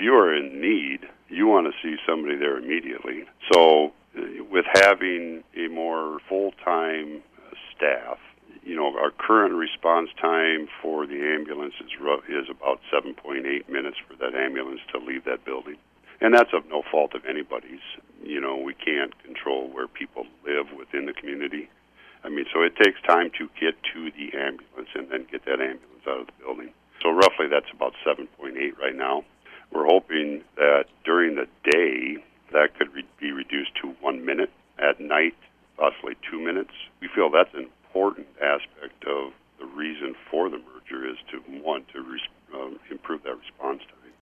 you are in need, you want to see somebody there immediately. So with having a more full-time staff, our current response time for the ambulance is about 7.8 minutes for that ambulance to leave that building. And that's of no fault of anybody's. We can't control where people live within the community. So it takes time to get to the ambulance and then get that ambulance out of the building. So roughly that's about 7.8 right now. We're hoping that during the day that could be reduced to 1 minute. At night, possibly 2 minutes. We feel that's an important aspect of the reason for the merger is to improve that response time.